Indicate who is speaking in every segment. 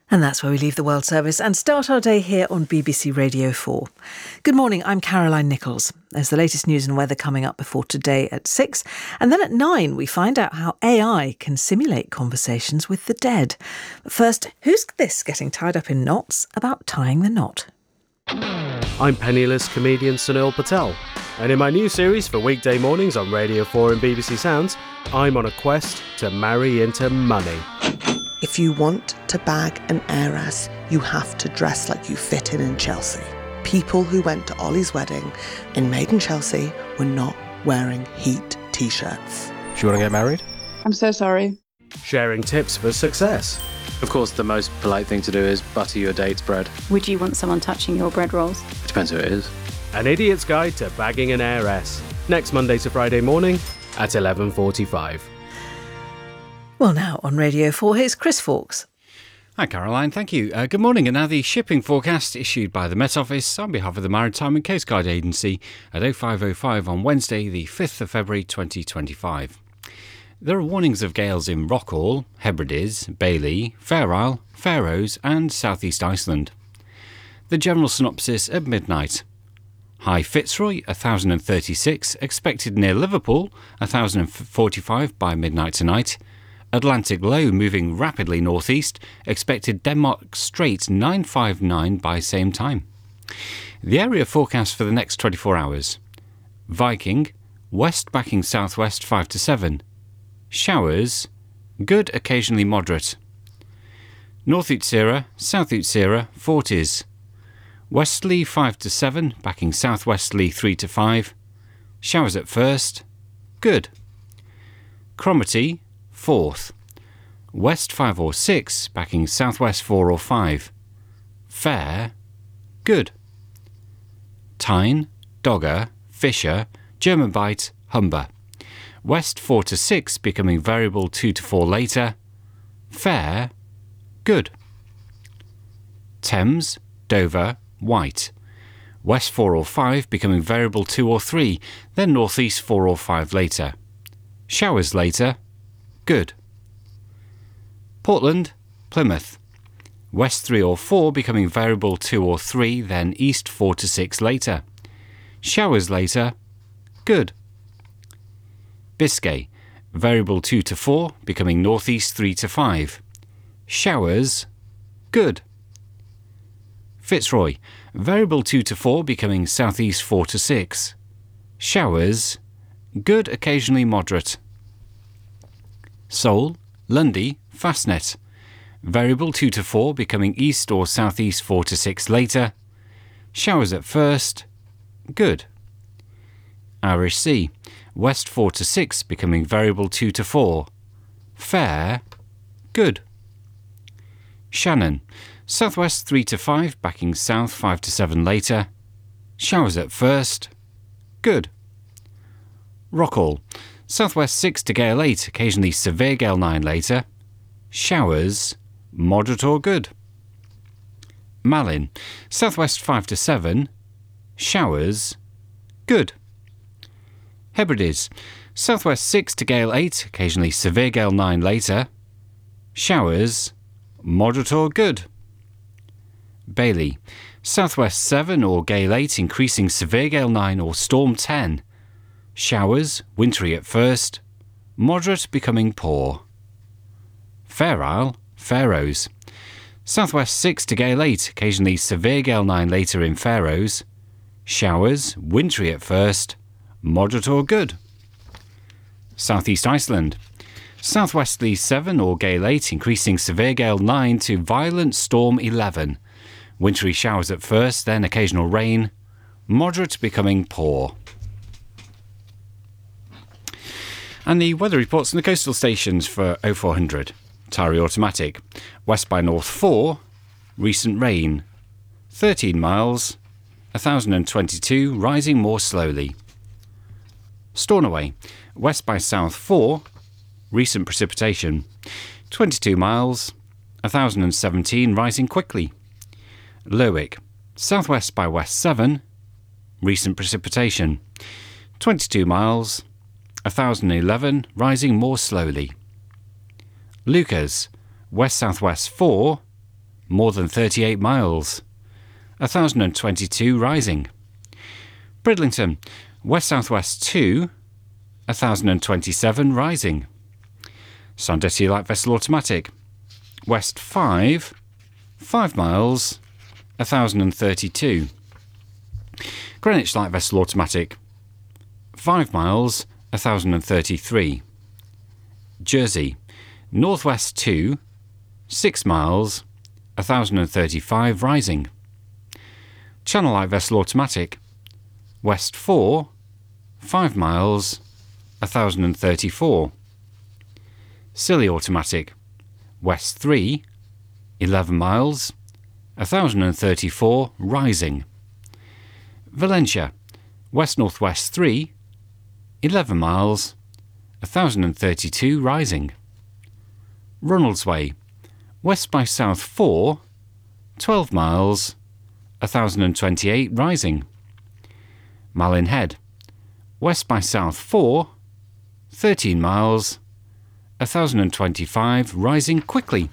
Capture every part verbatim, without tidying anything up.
Speaker 1: And that's where we leave the World Service and start our day here on B B C Radio four. Good morning, I'm Caroline Nichols. There's the latest news and weather coming up before today at six. And then at nine, we find out how A I can simulate conversations with the dead. But first, who's this getting tied up in knots about tying the knot?
Speaker 2: I'm penniless comedian Sunil Patel. And in my new series for weekday mornings on Radio four and B B C Sounds, I'm on a quest to marry into money.
Speaker 3: If you want to bag an heiress, you have to dress like you fit in in Chelsea. People who went to Ollie's wedding in Made in Chelsea were not wearing Heat t-shirts.
Speaker 4: Do you want to get married?
Speaker 5: I'm so sorry.
Speaker 2: Sharing tips for success.
Speaker 6: Of course, the most polite thing to do is butter your date's bread.
Speaker 7: Would you want someone touching your bread rolls?
Speaker 6: It depends who it is.
Speaker 2: An idiot's guide to bagging an heiress. Next Monday to Friday morning at eleven forty-five.
Speaker 1: Well, now on Radio four, here's Chris Fawkes.
Speaker 8: Hi Caroline, thank you. Uh, good morning. And now the shipping forecast issued by the Met Office on behalf of the Maritime and Coast Guard Agency at oh five oh five on Wednesday the fifth of February twenty twenty-five. There are warnings of gales in Rockall, Hebrides, Bailey, Fair Isle, Faroes and South East Iceland. The general synopsis at midnight. High Fitzroy one thousand thirty-six, expected near Liverpool one thousand forty-five by midnight tonight. Atlantic low moving rapidly northeast, expected Denmark Strait nine five nine by same time. The area forecast for the next twenty-four hours. Viking, west backing southwest five to seven. Showers, good occasionally moderate. North Utsira, South Utsira, forties. Westerly five to seven, backing southwesterly three to five. Showers at first, good. Cromarty, fourth. West five or six, backing southwest four or five. Fair, good. Tyne, Dogger, Fisher, German Bight, Humber. West four to six, becoming variable two to four later. Fair, good. Thames, Dover, White. West four or five, becoming variable two or three, then northeast four or five later. Showers later, good. Portland, Plymouth. West three or four, becoming variable two or three, then east four to six later. Showers later, good. Biscay, variable two to four, becoming northeast three to five. Showers, good. Fitzroy, variable two to four, becoming southeast four to six. Showers, good occasionally moderate. Seoul, Lundy, Fastnet. Variable two to four, becoming east or southeast four to six later. Showers at first, good. Irish Sea, west four to six, becoming variable two to four. Fair, good. Shannon, southwest three to five, backing south five to seven later. Showers at first, good. Rockall, southwest six to gale eight, occasionally severe gale nine later. Showers, moderate or good. Malin, southwest five to seven. Showers, good. Hebrides, southwest six to gale eight, occasionally severe gale nine later. Showers, moderate or good. Bailey, southwest seven or gale eight, increasing severe gale nine or storm ten. Showers, wintry at first, moderate becoming poor. Fair Isle, Faroes. Southwest six to gale eight, occasionally severe gale nine later in Faroes. Showers, wintry at first, moderate or good. Southeast Iceland. Southwesterly seven or gale eight, increasing severe gale nine to violent storm eleven. Wintry showers at first, then occasional rain. Moderate becoming poor. And the weather reports from the coastal stations for oh four hundred. Tari Automatic. West by north four. Recent rain. thirteen miles. one thousand twenty-two, rising more slowly. Stornoway. West by south four. Recent precipitation. twenty-two miles. one thousand seventeen, rising quickly. Lerwick. Southwest by west seven. Recent precipitation. twenty-two miles. one thousand eleven, rising more slowly. Lucas. West-southwest four. more than thirty-eight miles, one thousand twenty-two rising. Bridlington, west-southwest two, one thousand twenty-seven rising. Sandetty light vessel automatic, west five, five miles, one thousand thirty-two. Greenwich light vessel automatic, five miles, one thousand thirty-three. Jersey, northwest two, six miles, one thousand thirty-five rising. Channel light vessel automatic, west four, five miles, one thousand thirty-four. Scilly automatic, west three, eleven miles, one thousand thirty-four rising. Valentia, west-northwest three, eleven miles, one thousand thirty-two rising. Ronaldsway, west by south four, twelve miles, one thousand twenty-eight rising. Malin Head, west by south four, thirteen miles, one thousand twenty-five rising quickly.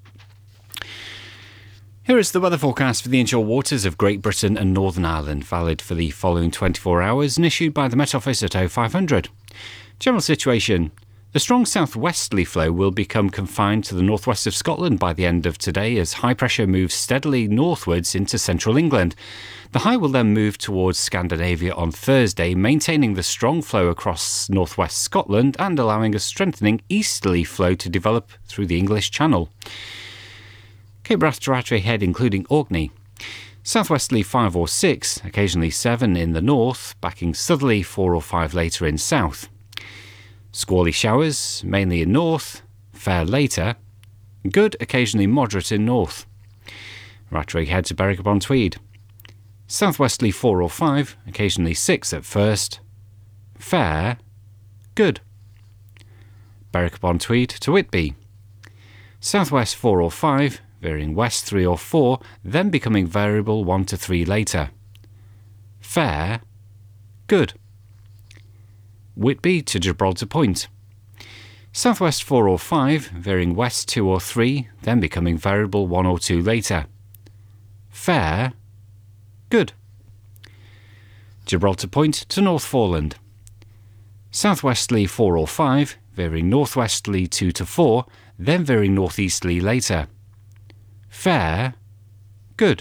Speaker 8: Here is the weather forecast for the inshore waters of Great Britain and Northern Ireland, valid for the following twenty-four hours and issued by the Met Office at oh five hundred. General situation. The strong southwesterly flow will become confined to the northwest of Scotland by the end of today as high pressure moves steadily northwards into central England. The high will then move towards Scandinavia on Thursday, maintaining the strong flow across northwest Scotland and allowing a strengthening easterly flow to develop through the English Channel. Cape Wrath to Rattray Head including Orkney. Southwesterly five or six, occasionally seven in the north, backing southerly four or five later in south. Squally showers, mainly in north, fair later. Good, occasionally moderate in north. Rattray Head to Berwick upon Tweed. Southwesterly four or five, occasionally six at first. Fair, good. Berwick upon Tweed to Whitby. Southwest four or five, veering west three or four, then becoming variable one to three later. Fair, good. Whitby to Gibraltar Point. Southwest four or five, veering west two or three, then becoming variable one or two later. Fair, good. Gibraltar Point to Northforeland. Southwesterly four or five, veering northwesterly two to four, then veering northeasterly later. Fair, good.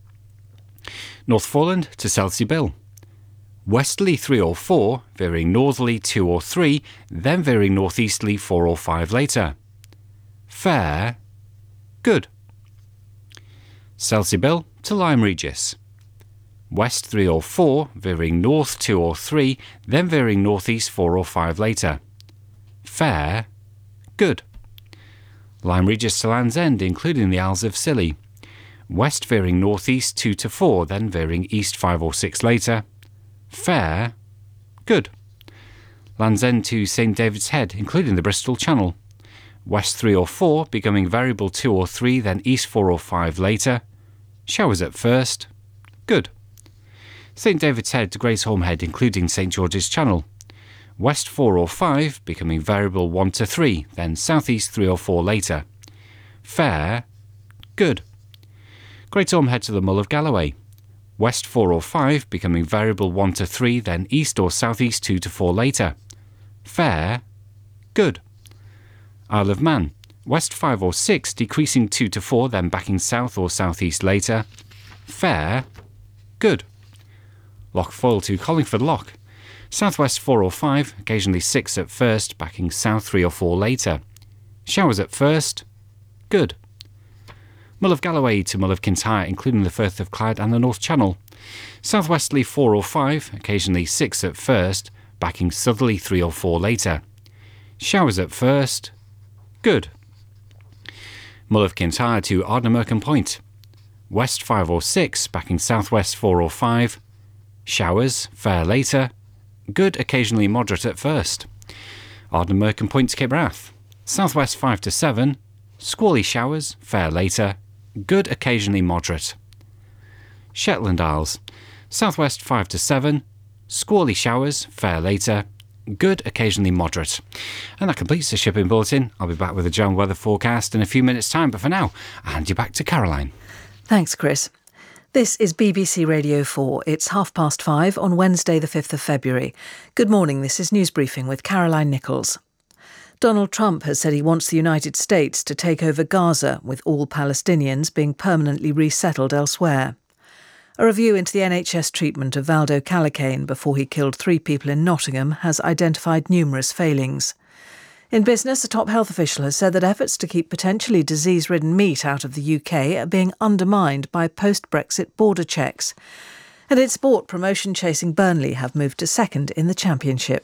Speaker 8: Northforeland to Selsey Bill. Westerly three or four, veering northerly two or three, then veering northeasterly four or five later. Fair, good. Selsey Bill to Lyme Regis. West three or four, veering north two or three, then veering northeast four or five later. Fair, good. Lyme Regis to Land's End, including the Isles of Scilly. West veering northeast two to four, then veering east five or six later. Fair, good. Land's End to Saint David's Head, including the Bristol Channel. West three or four, becoming variable two or three, then east four or five later. Showers at first, good. Saint David's Head to Graceholm Head, including Saint George's Channel. West four or five, becoming variable one to three, then southeast three or four later. Fair, good. Great Orme Head to the Mull of Galloway. West four or five, becoming variable one to three, then east or southeast two to four later. Fair, good. Isle of Man. West five or six, decreasing two to four, then backing south or southeast later. Fair, good. Loch Foyle to Hollingford Loch. Southwest four or five, occasionally six at first, backing south three or four later. Showers at first, good. Mull of Galloway to Mull of Kintyre, including the Firth of Clyde and the North Channel. Southwesterly four or five, occasionally six at first, backing southerly three or four later. Showers at first, good. Mull of Kintyre to Ardnamurchan Point. West five or six, backing southwest four or five. Showers, fair later. Good, occasionally moderate at first. Ardnamurchan Point to Cape Wrath. Southwest five to seven. Squally showers, fair later. Good, occasionally moderate. Shetland Isles. Southwest five to seven. Squally showers, fair later. good, occasionally moderate. And that completes the shipping bulletin. I'll be back with a general weather forecast in a few minutes' time, but for now, I'll hand you back to Caroline.
Speaker 1: Thanks, Chris. This is B B C Radio four. It's half past five on Wednesday the fifth of February. Good morning, this is News Briefing with Caroline Nichols. Donald Trump has said he wants the United States to take over Gaza, with all Palestinians being permanently resettled elsewhere. A review into the N H S treatment of Valdo Callicane before he killed three people in Nottingham has identified numerous failings. In business, a top health official has said that efforts to keep potentially disease-ridden meat out of the U K are being undermined by post-Brexit border checks. And in sport, promotion-chasing Burnley have moved to second in the Championship.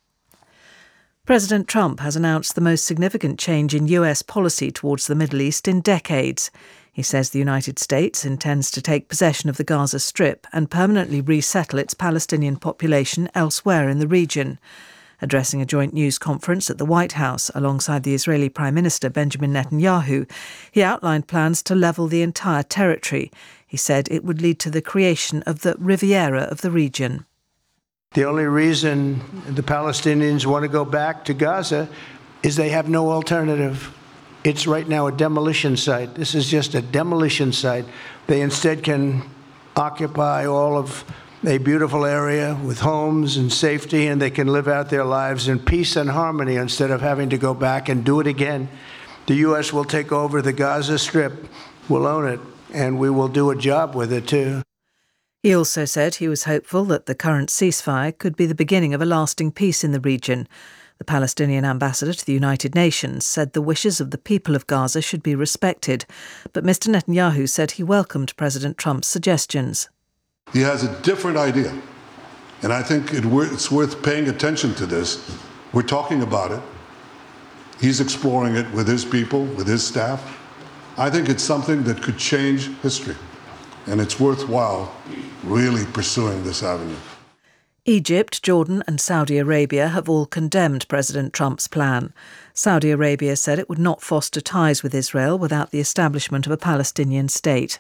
Speaker 1: President Trump has announced the most significant change in U S policy towards the Middle East in decades. He says the United States intends to take possession of the Gaza Strip and permanently resettle its Palestinian population elsewhere in the region. Addressing a joint news conference at the White House alongside the Israeli Prime Minister Benjamin Netanyahu, he outlined plans to level the entire territory. He said it would lead to the creation of the Riviera of the region.
Speaker 4: The only reason the Palestinians want to go back to Gaza is they have no alternative. It's right now a demolition site. This is just a demolition site. They instead can occupy all of a beautiful area with homes and safety, and they can live out their lives in peace and harmony instead of having to go back and do it again. The U S will take over the Gaza Strip, we'll own it, and we will do a job with it too.
Speaker 1: He also said he was hopeful that the current ceasefire could be the beginning of a lasting peace in the region. The Palestinian ambassador to the United Nations said the wishes of the people of Gaza should be respected, but Mister Netanyahu said he welcomed President Trump's suggestions.
Speaker 5: He has a different idea, and I think it, it's worth paying attention to this. We're talking about it. He's exploring it with his people, with his staff. I think it's something that could change history, and it's worthwhile really pursuing this avenue.
Speaker 1: Egypt, Jordan and Saudi Arabia have all condemned President Trump's plan. Saudi Arabia said it would not foster ties with Israel without the establishment of a Palestinian state.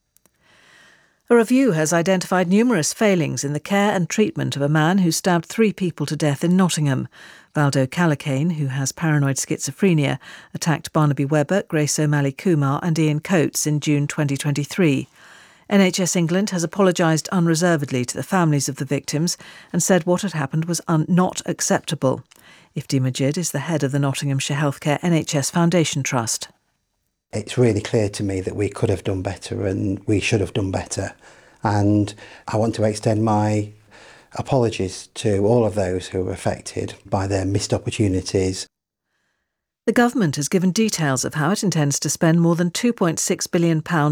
Speaker 1: A review has identified numerous failings in the care and treatment of a man who stabbed three people to death in Nottingham. Valdo Callicane, who has paranoid schizophrenia, attacked Barnaby Webber, Grace O'Malley Kumar and Ian Coates in June twenty twenty-three. N H S England has apologised unreservedly to the families of the victims and said what had happened was un- not acceptable. Ifti Majid is the head of the Nottinghamshire Healthcare N H S Foundation Trust.
Speaker 9: It's really clear to me that we could have done better and we should have done better. And I want to extend my apologies to all of those who were affected by their missed opportunities.
Speaker 1: The government has given details of how it intends to spend more than two point six billion pounds